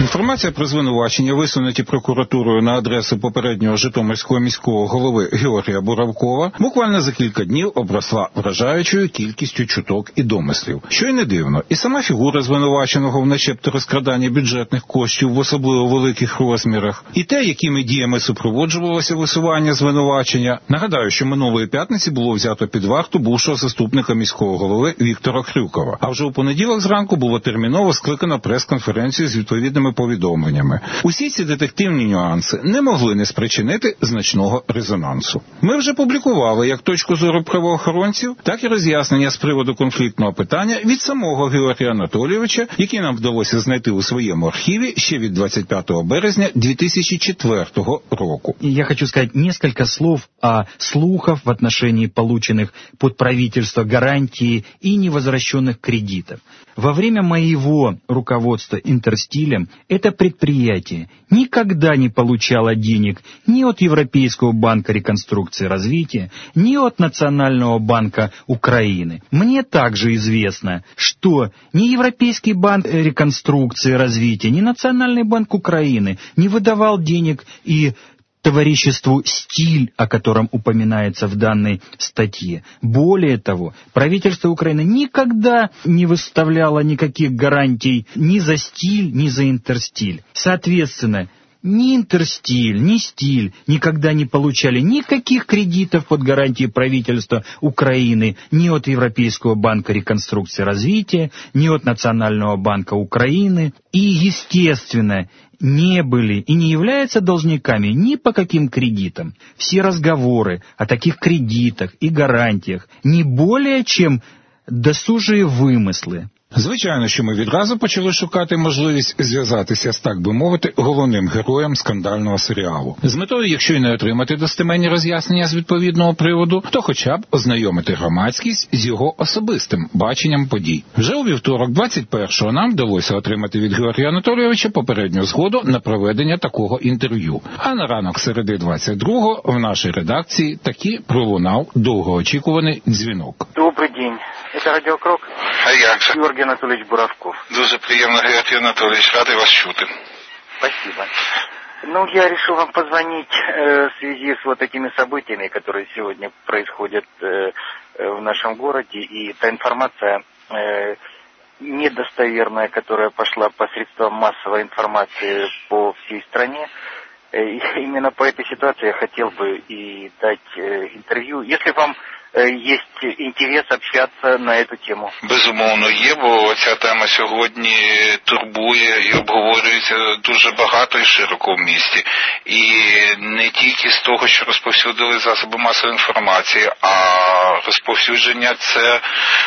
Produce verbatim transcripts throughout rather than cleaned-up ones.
Інформація про звинувачення, висунуті прокуратурою на адресу попереднього житомирського міського голови Георгія Буравкова, буквально за кілька днів обросла вражаючою кількістю чуток і домислів. Що й не дивно, і сама фігура звинуваченого в начебто розкраданні бюджетних коштів в особливо великих розмірах, і те, якими діями супроводжувалося висування звинувачення. Нагадаю, що минулої п'ятниці було взято під варту бувшого заступника міського голови Віктора Крюкова. А вже у понеділок зранку було терміново скликано прес-конференцію з відповідними повідомленнями. Усі ці детективні нюанси не могли не спричинити значного резонансу. Ми вже публікували як точку зору правоохоронців, так і роз'яснення з приводу конфліктного питання від самого Георгія Анатолійовича, який нам вдалося знайти у своєму архіві ще від двадцять п'ятого березня дві тисячі четвертого року. Я хочу сказать несколько слов о слухах в отношении полученных под правительство гарантии и невозвращенных кредитов. Во время моего руководства Интерстилем это предприятие никогда не получало денег ни от Европейского банка реконструкции и развития, ни от Национального банка Украины. Мне также известно, что ни Европейский банк реконструкции и развития, ни Национальный банк Украины не выдавал денег и товариществу «Стиль», о котором упоминается в данной статье. Более того, правительство Украины никогда не выставляло никаких гарантий ни за «Стиль», ни за «Интерстиль». Соответственно, ни «Интерстиль», ни «Стиль» никогда не получали никаких кредитов под гарантией правительства Украины, ни от Европейского банка реконструкции и развития, ни от Национального банка Украины. И, естественно, не были и не являются должниками ни по каким кредитам. Все разговоры о таких кредитах и гарантиях не более чем досужие вимисли. Звичайно, що ми відразу почали шукати можливість зв'язатися з, так би мовити, головним героєм скандального серіалу. З метою, якщо й не отримати достеменні роз'яснення з відповідного приводу, то хоча б ознайомити громадськість з його особистим баченням подій. Вже у вівторок, двадцять першого, нам вдалося отримати від Георгія Анатолійовича попередню згоду на проведення такого інтерв'ю. А на ранок середи двадцять другого в нашій редакції таки пролунав довгоочікуваний дзвінок. Добрий день. Это Радіо Крок. А як же? Георгий Анатольевич Буравков. Дуже приємно, Георгій Анатолійович, радий вас чути. Спасибо. Ну, я решил вам позвонить э, в связи с вот этими событиями, которые сегодня происходят э, в нашем городе, и та информация э, недостоверная, которая пошла по средствам массовой информации по всей стране. Э, и именно по этой ситуации я хотел бы и дать э, интервью. Если вам есть інтерес общатися на цю тему? Безумовно є, бо ця тема сьогодні турбує і обговорюється дуже багато і широко в місті. І не тільки з того, що розповсюдили засоби масової інформації, а розповсюдження це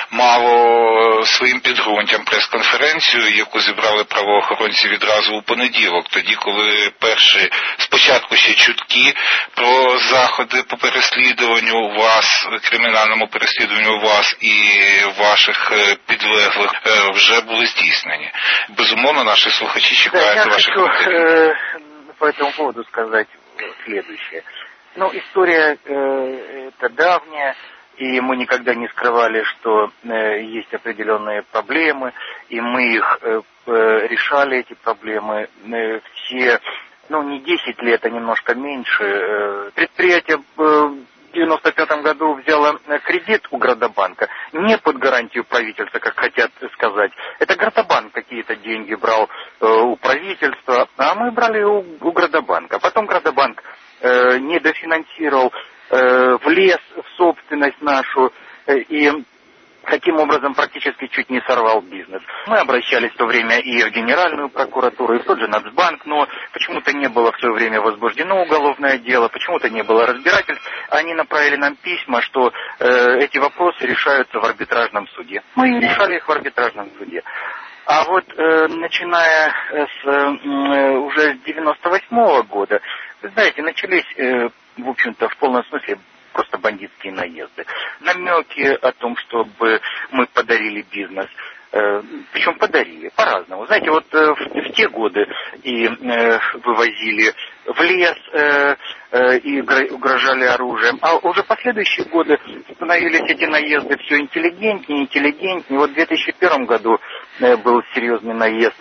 мало своїм підґрунтям прес-конференцію, яку зібрали правоохоронці відразу у понеділок, тоді, коли перші спочатку ще чутки про заходи по переслідуванню вас, кримінальному переслідуванню вас і ваших підлеглих вже були здійснені. Безумовно, наші слухачі чекають да, ваших коментарів. Я хочу э, по этому поводу сказать следующее. Ну, история э, это давняя, и мы никогда не скрывали, что э, есть определенные проблемы, и мы их э, решали, эти проблемы, э, все, ну, не десять лет, а немножко меньше. Э, предприятие э, в девяносто пятом году взяла кредит у Градобанка, не под гарантию правительства, как хотят сказать. Это Градобанк какие-то деньги брал э, у правительства, а мы брали у, у Градобанка. Потом Градобанк э, не дофинансировал, э, влез в собственность нашу э, и таким образом практически чуть не сорвал бизнес. Мы обращались в то время и в Генеральную прокуратуру, и в тот же Нацбанк, но почему-то не было в свое время возбуждено уголовное дело, почему-то не было разбирательств. Они направили нам письма, что э, эти вопросы решаются в арбитражном суде. Мы решали их в арбитражном суде. А вот э, начиная с, э, уже с девяносто восьмого года, вы знаете, начались, э, в общем-то, в полном смысле просто бандитские наезды. Намеки о том, чтобы мы подарили бизнес. Э, причем подарили, по-разному. Знаете, вот э, в, в те годы и э, вывозили в лес э, э, и угрожали оружием. А уже последующие годы становились эти наезды все интеллигентнее, интеллигентнее. Вот в две тысячи первом году был серьезный наезд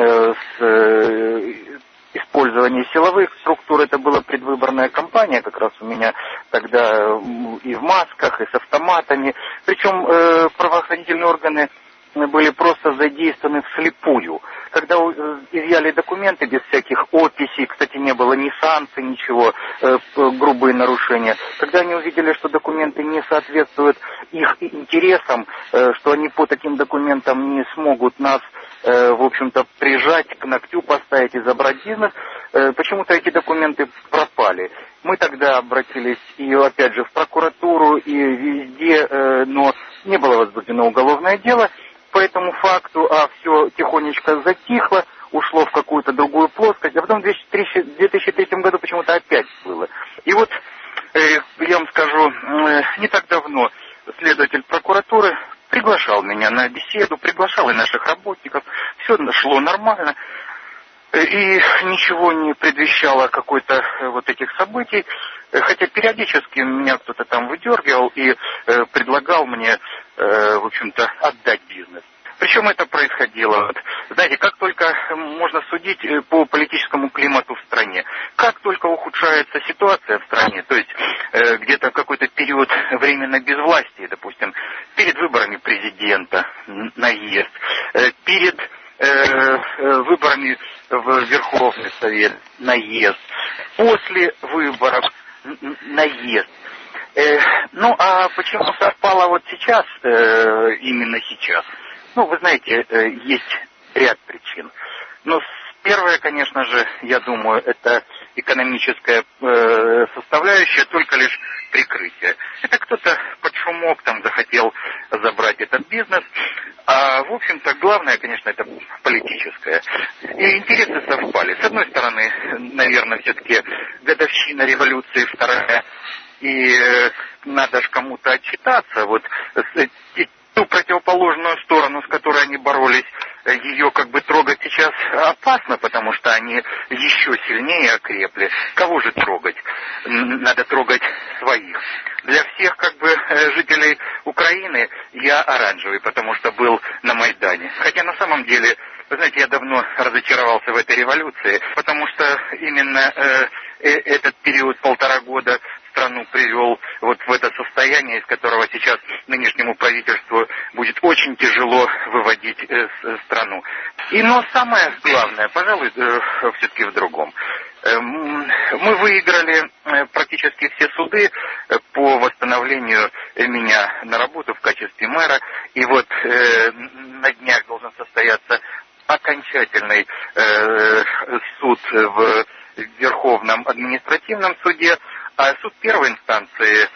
с использования силовых структур. Это была предвыборная кампания, как раз у меня тогда и в масках, и с автоматами. Причем э, правоохранительные органы были просто задействованы вслепую. Когда изъяли документы без всяких описей, кстати, не было ни санкций, ничего, э, грубые нарушения. Когда они увидели, что документы не соответствуют их интересам, э, что они по таким документам не смогут нас, э, в общем-то, прижать, к ногтю поставить и забрать бизнес, э, почему-то эти документы пропали. Мы тогда обратились и, опять же, в прокуратуру, и везде, э, но не было возбуждено уголовное дело. По этому факту, а все тихонечко затихло, ушло в какую-то другую плоскость, а потом в две тысячи третьем году почему-то опять всплыло. И вот, э, я вам скажу, э, не так давно следователь прокуратуры приглашал меня на беседу, приглашал и наших работников, все шло нормально, э, и ничего не предвещало какой-то э, вот этих событий, э, хотя периодически меня кто-то там выдергивал и э, предлагал мне, в общем-то, отдать бизнес. Причем это происходило, знаете, как только можно судить по политическому климату в стране, как только ухудшается ситуация в стране, то есть э, где-то какой-то период временной безвластия, допустим, перед выборами президента наезд, э, перед э, выборами в Верховный Совет наезд, после выборов наезд. Э, ну, а почему совпало вот сейчас, э, именно сейчас? Ну, вы знаете, э, есть ряд причин. Но первое, конечно же, я думаю, это экономическая э, составляющая, только лишь прикрытие. Это кто-то под шумок там захотел забрать этот бизнес, а, в общем-то, главное, конечно, это политическое. И интересы совпали. С одной стороны, наверное, все-таки годовщина революции, вторая, и э, надо же кому-то отчитаться, вот ту противоположную сторону, с которой они боролись, ее как бы трогать сейчас опасно, потому что они еще сильнее окрепли. Кого же трогать? Надо трогать своих. Для всех как бы жителей Украины я оранжевый, потому что был на Майдане. Хотя на самом деле, вы знаете, я давно разочаровался в этой революции, потому что именно э, э, этот период полтора года страну привел вот в это состояние, из которого сейчас нынешнему правительству будет очень тяжело выводить э, страну. И, но самое главное, пожалуй, э, все-таки в другом. Э, мы выиграли э, практически все суды э, по восстановлению меня на работу в качестве мэра. И вот э, на днях должен состояться окончательный э, суд в Верховном административном суде. А суд первой инстанции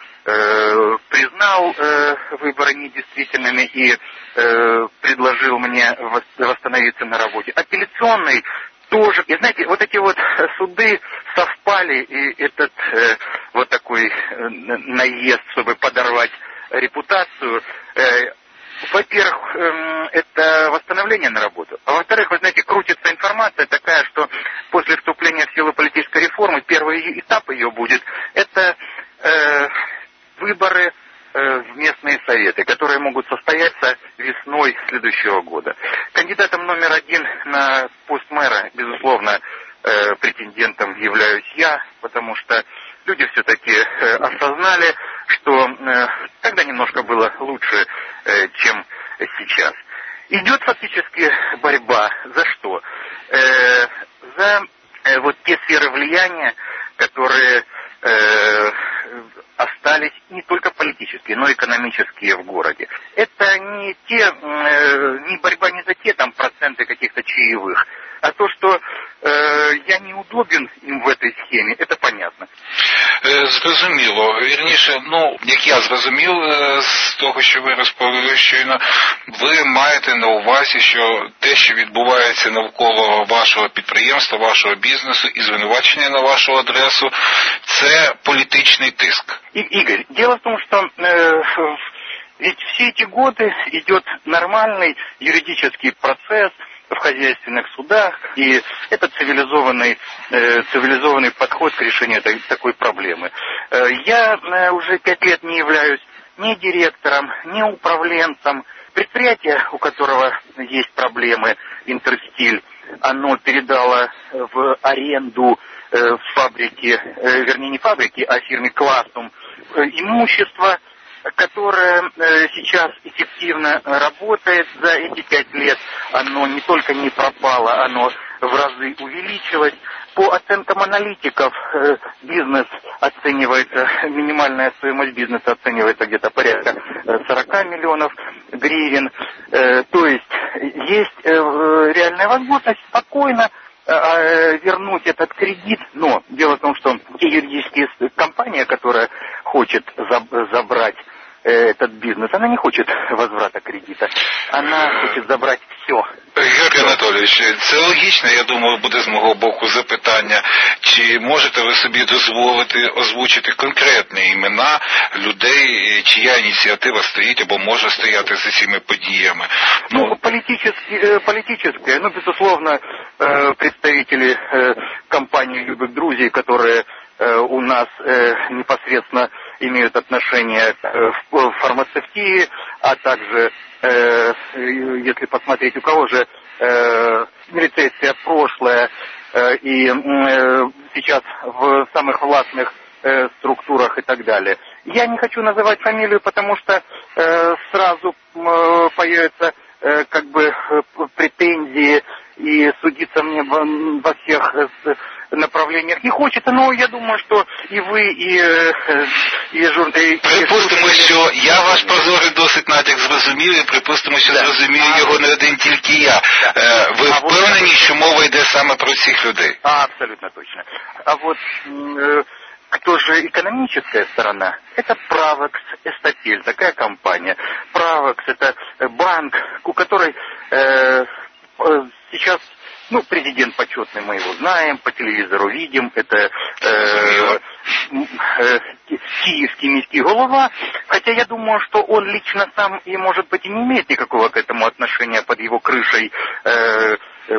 э, признал э, выборы недействительными и э, предложил мне восстановиться на работе. Апелляционный тоже. И знаете, вот эти вот суды совпали, и этот э, вот такой э, наезд, чтобы подорвать репутацию, э, во-первых, э, это восстановление на работу. А во-вторых, вы знаете, крутится информация такая, что после вступления в силу политической реформы первый этап ее будет, это э, выборы э, в местные советы, которые могут состояться весной следующего года. Кандидатом номер один на пост мэра, безусловно, э, претендентом являюсь я, потому что люди все-таки э, осознали, что э, тогда немножко было лучше, э, чем сейчас. Идет фактически борьба за что? Э, за э, вот те сферы влияния, которые э, остались не только политические, но и экономические в городе. Это не те, э, не борьба не за те там проценты каких-то чаевых, а то, що е, я неудобен їм в этой схемі, це понятно. Е, зрозуміло. Вірніше, ну, як я зрозумів е, з того, що ви розповіли щойно, ви маєте на увазі, що те, що відбувається навколо вашого підприємства, вашого бізнесу і звинувачення на вашу адресу, це політичний тиск. И, Игорь, дело в том, что э, ведь все эти годы идет нормальный юридический процесс в хозяйственных судах, и это цивилизованный, э, цивилизованный подход к решению этой, такой проблемы. Э, я э, уже пять лет не являюсь ни директором, ни управленцем Предприятие, у которого есть проблемы, Интерстиль, оно передало в аренду э, фабрики, э, вернее не фабрики, а фирме Классум э, имущество, которое э, сейчас эффективно работает. За эти пять лет оно не только не пропало, оно в разы увеличилось. По оценкам аналитиков, э, бизнес оценивается, минимальная стоимость бизнеса оценивается где-то порядка сорок миллионов гривен. Э, то есть есть э, реальная возможность спокойно э, вернуть этот кредит. Но дело в том, что те юридические компания, которая хочет заб- забрать этот бизнес, она не хочет возврата кредита, она хоче забрати все. Георгій Анатолійович, це логічно, я думаю, буде з мого боку запитання, чи можете ви собі дозволити озвучити конкретні імена людей, чия ініціатива стоїть або може стояти за цими подіями? Ну, ну политические, политическое, ну, безусловно, представители компании «Любых друзей», которые у нас непосредственно имеют отношение к фармацевтии, а также, э, если посмотреть, у кого же э, милицейское прошлое э, и э, сейчас в самых властных э, структурах и так далее. Я не хочу называть фамилию, потому что э, сразу э, появятся э, как бы претензии и судиться мне во всех э, направлениях не хочется, но я думаю, що і ви, і, і журналісти... Припустимо, що я ваш прозорий досить натяк зрозумів, і припустимо, що да. зрозумію а, його не один тільки я. Да. Ви а впевнені, вот... що мова йде саме про цих людей? А, абсолютно точно. А вот кто же экономическая сторона? Это Правекс Эстапель, такая компания. Правекс — это банк, у которой э, сейчас... Ну, президент почетный, мы его знаем, по телевизору видим, это э, э, киевский міський голова, хотя я думаю, что он лично сам и, может быть, и не имеет никакого к этому отношения, под его крышей э, э,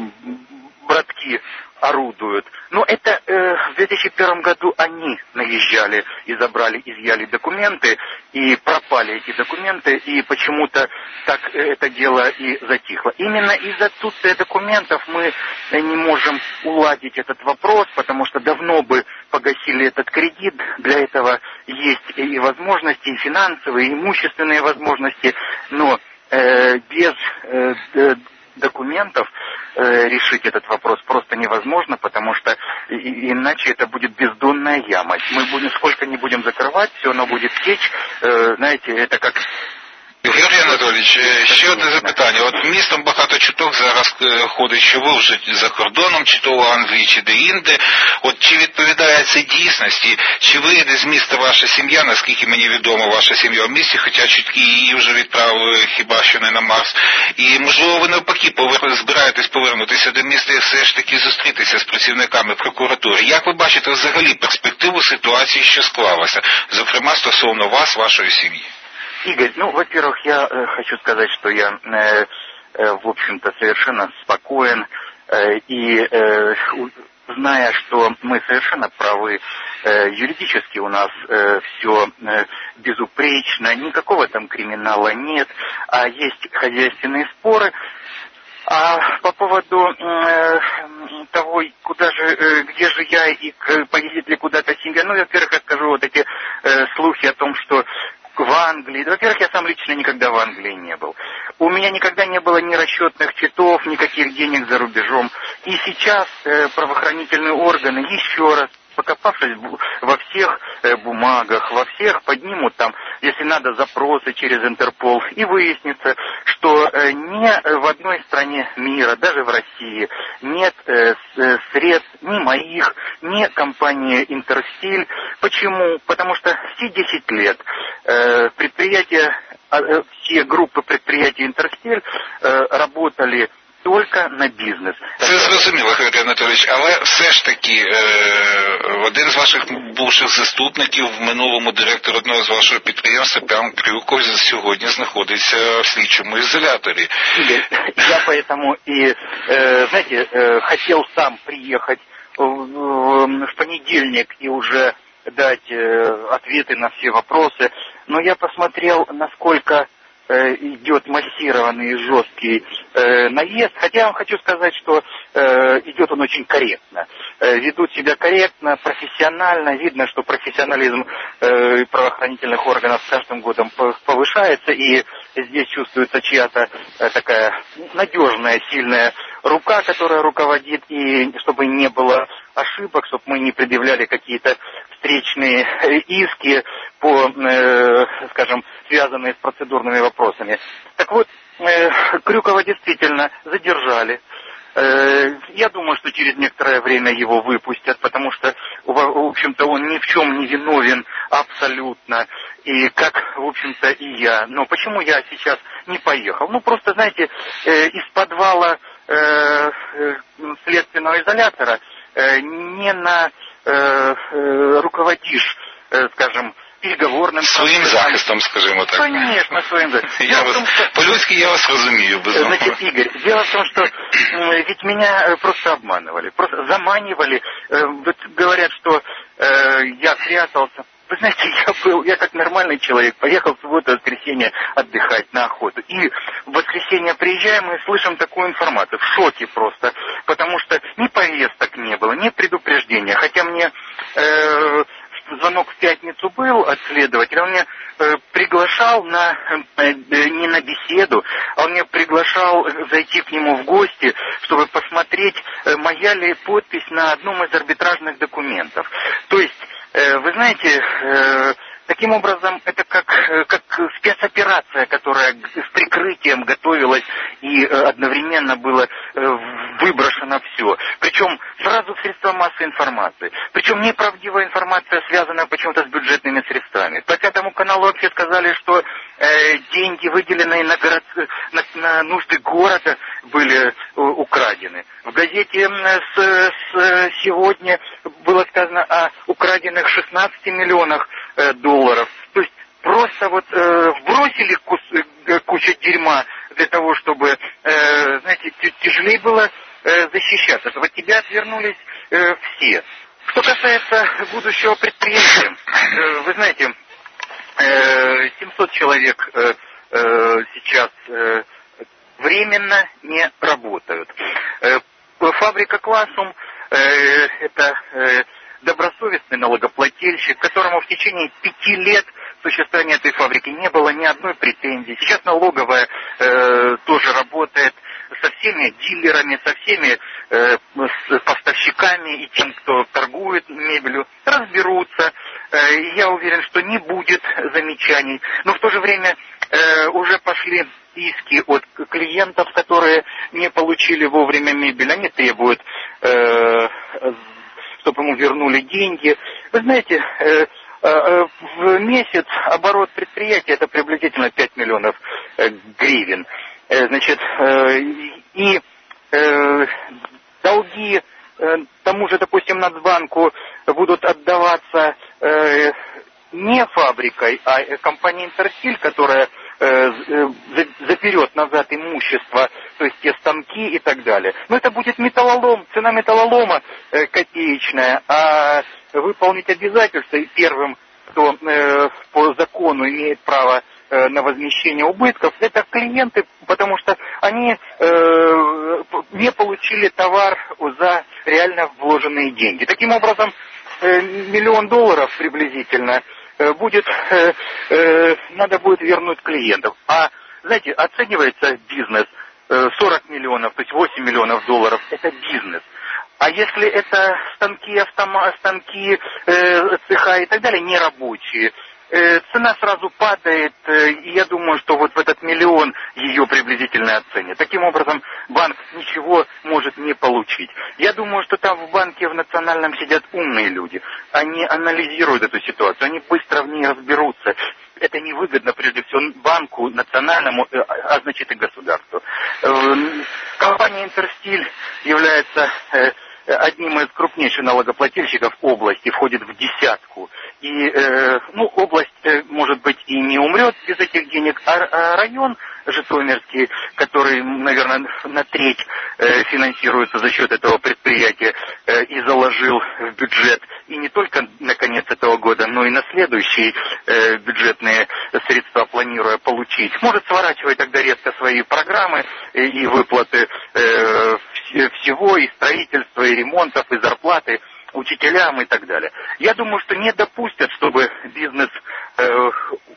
братки орудуют. Но это э, в две тысячи первом году они наезжали и забрали, изъяли документы, и пропали эти документы, и почему-то так это дело и затихло. Именно из-за отсутствия документов мы не можем уладить этот вопрос, потому что давно бы погасили этот кредит. Для этого есть и возможности, и финансовые, и имущественные возможности, но э, без э, документов э, решить этот вопрос просто невозможно, потому что и, иначе это будет бездонная яма. Мы будем сколько не будем закрывать, все равно будет течь. Э, знаете, это как... Георгій Анатолійович, ще одне запитання. От містом багато чуток зараз ходить, що ви вже за кордоном, чи то в Англії, чи де-інде. От чи відповідає це дійсності? Чи виїде з міста ваша сім'я, наскільки мені відомо, ваша сім'я в місті, хоча чутки її вже відправили хіба що не на Марс. І, можливо, ви навпаки повер... збираєтесь повернутися до міста і все ж таки зустрітися з працівниками прокуратури. Як ви бачите взагалі перспективу ситуації, що склалася, зокрема стосовно вас, вашої сім'ї? Игорь, ну, во-первых, я э, хочу сказать, что я, э, э, в общем-то, совершенно спокоен э, и, э, зная, что мы совершенно правы, э, юридически у нас э, все э, безупречно, никакого там криминала нет, а есть хозяйственные споры. А по поводу э, того, куда же, э, где же я и к, поедет ли куда-то семья, ну, во-первых, я скажу вот эти э, слухи о том, что в Англии. Во-первых, я сам лично никогда в Англии не был. У меня никогда не было ни расчетных счетов, никаких денег за рубежом. И сейчас э, правоохранительные органы еще раз, покопавшись во всех э, бумагах, во всех, поднимут там, если надо, запросы через Интерпол, и выяснится, что э, ни в одной стране мира, даже в России, нет э, средств ни моих, ни компании Интерстиль. Почему? Потому что все десять лет э, предприятия, э, все группы предприятий Интерстиль э, работали тільки на бізнес. Це зрозуміло, Георгій Анатолійович, але все ж таки е, один з ваших бувших заступників, в минулому директор одного з вашого підприємства, Пан Крюков, сьогодні знаходиться в слідчому ізоляторі. Я поэтому и, э, знаете, э, хотел сам приехать в, в, в понедельник и уже дать э, ответы на все вопросы, но я посмотрел, насколько э, идет массированный жесткий э, наезд. Хотя я вам хочу сказать, что э, идет он очень корректно. Э, ведут себя корректно, профессионально. Видно, что профессионализм э, правоохранительных органов с каждым годом повышается. И здесь чувствуется чья-то э, такая надежная, сильная рука, которая руководит. И чтобы не было ошибок, чтобы мы не предъявляли какие-то встречные иски по, э, скажем, связанные с процедурными вопросами. Так вот, э, Крюкова действительно задержали. Э, я думаю, что через некоторое время его выпустят, потому что, в общем-то, он ни в чем не виновен абсолютно. И как, в общем-то, и я. Но почему я сейчас не поехал? Ну, просто, знаете, э, из подвала э, э, следственного изолятора э, не на э, э, руководишь, э, скажем, переговорним своїм захистом, скажімо так. Конечно, своим захистом. Я вас, по-людски я вас разумею, безумно. Значит, Игорь, дело в том, что э, ведь меня просто обманывали, просто заманивали. Э, вот говорят, что э, я прятался. Вы знаете, я был, я как нормальный человек, поехал в субботу-воскресенье отдыхать на охоту. И в воскресенье приезжаем и слышим такую информацию. В шоке просто. Потому что ни повесток не было, ни предупреждения. Хотя мне э, звонок в пятницу был от следователя. Он меня э, приглашал на, э, не на беседу, а он меня приглашал зайти к нему в гости, чтобы посмотреть, э, моя ли подпись на одном из арбитражных документов. То есть, вы знаете, таким образом, это как, как спецоперация, которая с прикрытием готовилась и одновременно было выброшено все. Причем сразу в средства массовой информации. Причем неправдивая информация, связанная почему-то с бюджетными средствами. По Пятому каналу вообще сказали, что э, деньги, выделенные на, город, на, на нужды города, были украдены. В газете с, с, сегодня было сказано о украденных шестнадцати миллионах э, долларов. То есть просто вот э, вбросили кус, э, кучу дерьма для того, чтобы, э, знаете, тяжелее было э, защищаться. Вот тебя отвернулись э, все. Что касается будущего предприятия, э, вы знаете, э, семьсот человек э, э, сейчас э, временно не работают. Э, фабрика «Классум» э, это э, добросовестный налогоплательщик, которому в течение пяти лет существования этой фабрики не было ни одной претензии. Сейчас налоговая э, тоже работает со всеми дилерами, со всеми э, с поставщиками и тем, кто торгует мебелью, разберутся. Э, я уверен, что не будет замечаний. Но в то же время э, уже пошли иски от клиентов, которые не получили вовремя мебель. Они требуют, э, чтобы ему вернули деньги. Вы знаете, э, э, в месяц оборот предприятия это приблизительно пять миллионов э, гривен. Э, значит, э, и э, долги э, тому же, допустим, Нацбанку будут отдаваться э, не фабрикой, а компанией «Интерстиль», которая заперет назад имущество, то есть те станки и так далее. Но это будет металлолом, цена металлолома э, копеечная, а выполнить обязательства и первым, кто э, по закону имеет право э, на возмещение убытков, это клиенты, потому что они э, не получили товар за реально вложенные деньги. Таким образом, э, миллион долларов приблизительно будет, э, э, надо будет вернуть клиентов. А, знаете, оценивается бизнес э, сорок миллионов, то есть восемь миллионов долларов, это бизнес. А если это станки, автома, станки, э, цеха и так далее, нерабочие, э, цена сразу падает, э, и я думаю, что вот в этот миллион ее приблизительно оценят. Таким образом, банк ничего может не получить. Я думаю, что там в банке в национальном сидят умные люди. Они анализируют эту ситуацию, они быстро в ней разберутся. Это невыгодно, прежде всего, банку, национальному, а значит и государству. Компания «Интерстиль» является одним из крупнейших налогоплательщиков области, входит в десятку. И, э, ну, область, э, может быть, и не умрет без этих денег, а, а район Житомирский, который, наверное, на треть э, финансируется за счет этого предприятия э, и заложил в бюджет и не только на конец этого года, но и на следующие э, бюджетные средства планируя получить, может сворачивать тогда резко свои программы и, и выплаты э, всего, и строительства, и ремонтов, и зарплаты учителям и так далее. Я думаю, что не допустят, чтобы бизнес э,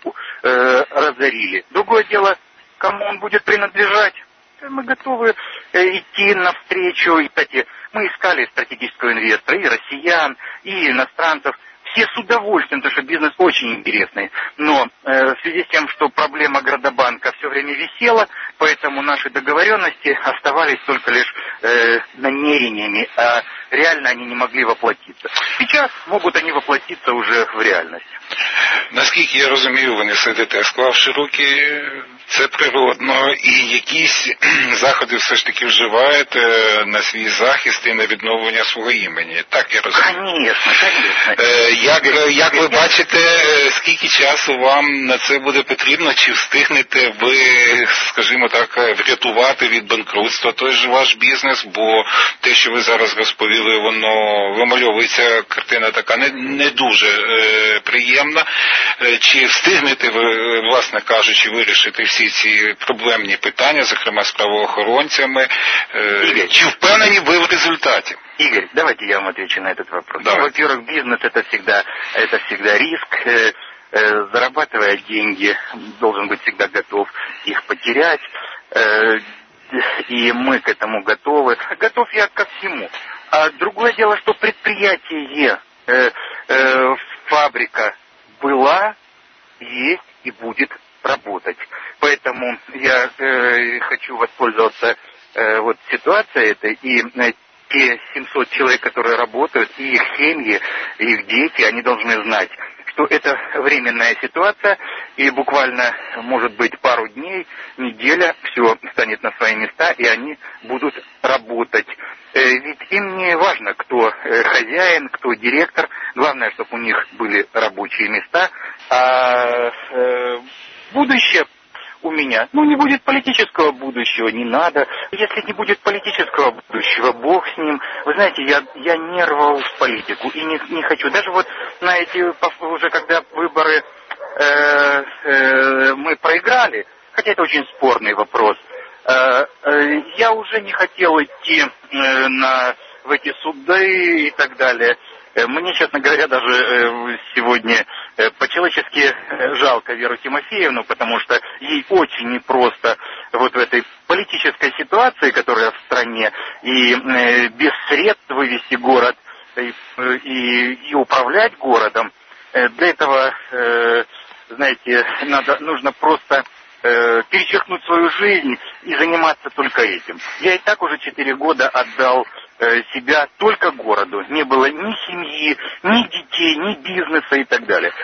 э, разорили. Другое дело, кому он будет принадлежать. Мы готовы э, идти навстречу. И, кстати, мы искали стратегического инвестора, и россиян, и иностранцев. Все с удовольствием, потому что бизнес очень интересный. Но э, в связи с тем, что проблема Градобанка все время висела, поэтому наши договоренности оставались только лишь э, намерениями, а реально они не могли воплотиться. Сейчас могут они воплотиться уже в реальность. Наскільки я розумію, ви не сидите, склавши руки, це природно, і якісь заходи все ж таки вживаєте на свій захист і на відновлення свого імені. Так я розумію? Конечно, конечно. Як, як ви бачите, скільки часу вам на це буде потрібно? Чи встигнете ви, скажімо так, врятувати від банкрутства той же ваш бізнес? Бо те, що ви зараз розповіли, воно вимальовується, картина така не, не дуже е, приємна. Чи встигнете ви, власне кажучи, вирішити всі ці проблемні питання, зокрема з правоохоронцями? Е, чи впевнені ви в результаті? Игорь, давайте я вам отвечу на этот вопрос. Ну, во-первых, бизнес это всегда, это всегда риск. Э, э, зарабатывая деньги, должен быть всегда готов их потерять. Э, и мы к этому готовы. Готов я ко всему. А другое дело, что предприятие, э, э, фабрика была, есть и будет работать. Поэтому я э, хочу воспользоваться э, вот ситуацией этой и э, те семьсот человек, которые работают, и их семьи, и их дети, они должны знать, что это временная ситуация, и буквально, может быть, пару дней, неделя, все станет на свои места, и они будут работать. Ведь им не важно, кто хозяин, кто директор, главное, чтобы у них были рабочие места, а будущее у меня. Ну, не будет политического будущего, не надо. Если не будет политического будущего, бог с ним. Вы знаете, я, я не рвал в политику и не, не хочу. Даже вот на эти, уже когда выборы э, э, мы проиграли, хотя это очень спорный вопрос, э, э, я уже не хотел идти э, на, в эти суды и так далее. Мне, честно говоря, даже сегодня по-человечески жалко Веру Тимофеевну, потому что ей очень непросто вот в этой политической ситуации, которая в стране, и без средств вывести город и, и, и управлять городом. Для этого, знаете, надо, нужно просто перечеркнуть свою жизнь и заниматься только этим. Я и так уже четыре года отдал себя только городу. Не было ни семьи, ни детей, ни бизнеса и так далее.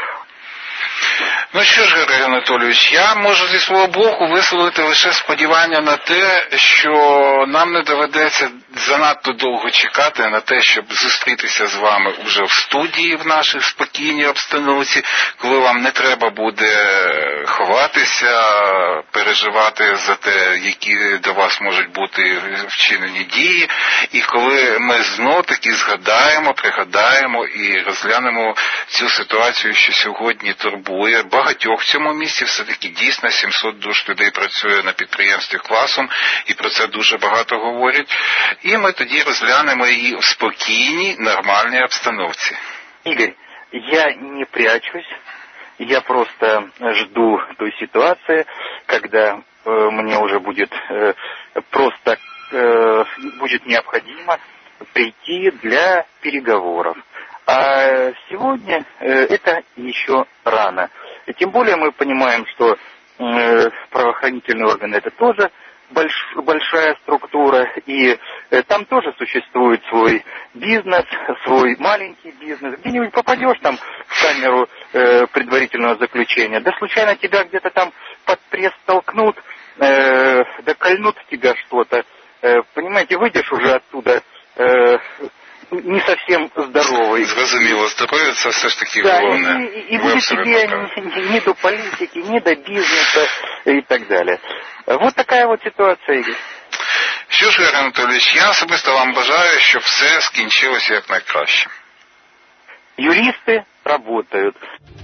Ну що ж, Григорій Анатолійович, я можу зі свого боку висловити лише сподівання на те, що нам не доведеться занадто довго чекати на те, щоб зустрітися з вами уже в студії в нашій спокійній обстановці, коли вам не треба буде ховатися, переживати за те, які до вас можуть бути вчинені дії, і коли ми знов-таки згадаємо, пригадаємо і розглянемо цю ситуацію, що сьогодні турбує багатьох в цьому місці, все-таки дійсно сімсот душ людей працює на підприємстві класом, і про це дуже багато говорять. І ми тоді розглянемо її в спокійній, нормальній обстановці. Игорь, я не прячусь, я просто жду той ситуации, когда э, мне уже будет э, просто э, будет необходимо прийти для переговоров. А сегодня э, это еще рано. И тем более мы понимаем, что э, правоохранительные органы это тоже больш, большая структура, и э, там тоже существует свой бизнес, свой маленький бизнес. Где-нибудь попадешь там в камеру э, предварительного заключения, да случайно тебя где-то там под пресс толкнут, э, да кольнут тебя что-то. Э, понимаете, выйдешь уже оттуда э, не совсем здоровий. Зрозуміло, здоров'я це все ж таки да, головне. И, и будет тебе ни, ни до политики, ни до бизнеса и так далее. Вот такая вот ситуация, Игорь. Що ж, Григорій Анатолійович, я особисто вам бажаю, щоб все скінчилося якнайкраще. Юристы работают.